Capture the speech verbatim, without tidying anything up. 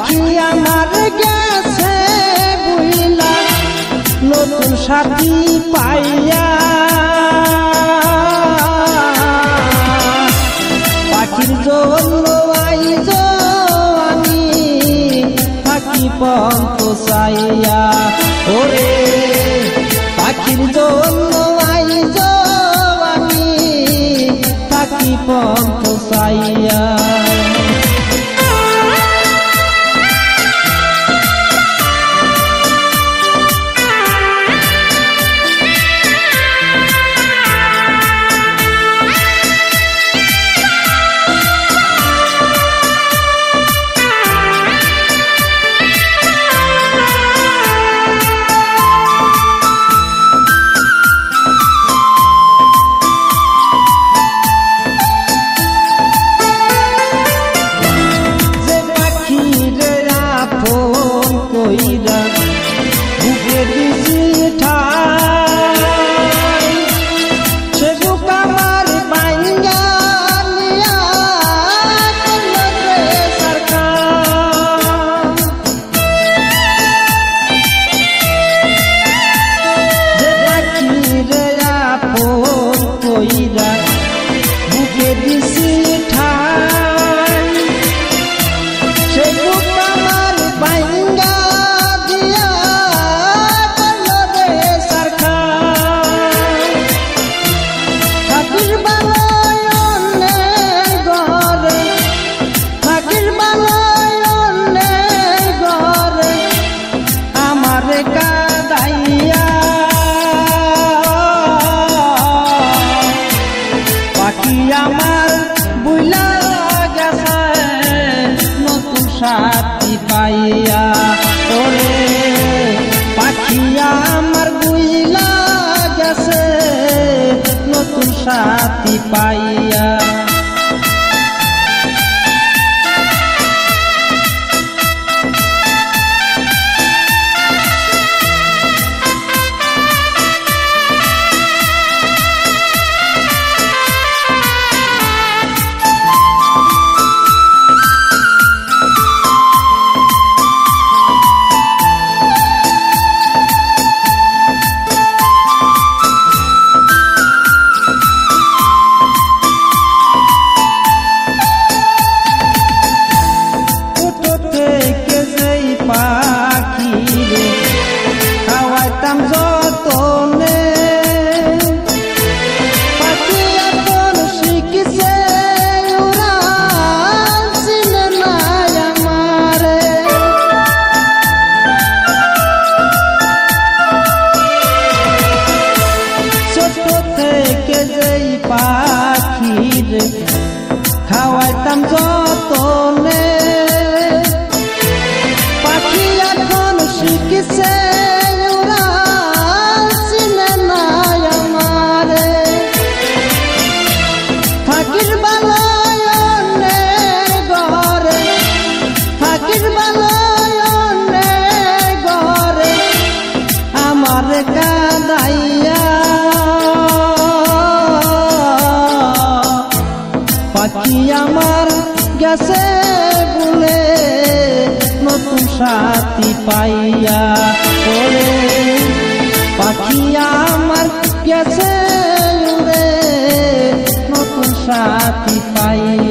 পাখি আমার গেছে বুইলা নতুন সাথী পাইয়া, পাখির জন্য আইজ আমি থাকি পন্ত চাইয়া। ওরে পাখির জন্য আইজ আমি থাকি পন্ত চাইয়া। আমার বুইলা গেছে নতুন সাথী পাইয়া। ওরে পাখি আমার বুইলা গেছে নতুন সাথী পাইয়া। পাখির খাওয়াইতাম যতনে, পাখি এখন শিখছে উড়াল চিনে নাই আমারে। থাকির বালায় অনেক ঘরে, থাকির বালায় অনেক ঘরে আমার কাঁদাইয়া। পাখি আমার গেছে বলে নতুন সাথী পাইয়া। ওরে পাখি আমার গেছে বলে নতুন সাথী পাইয়া।